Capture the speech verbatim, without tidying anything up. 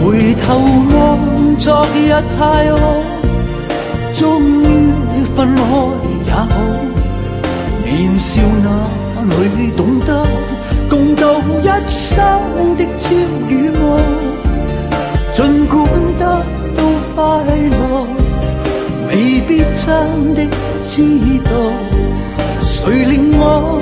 回頭望昨日太好，終於分開也好。年少那裏懂得共度一生的朝與暮，儘管得到快樂，未必真的知道誰令我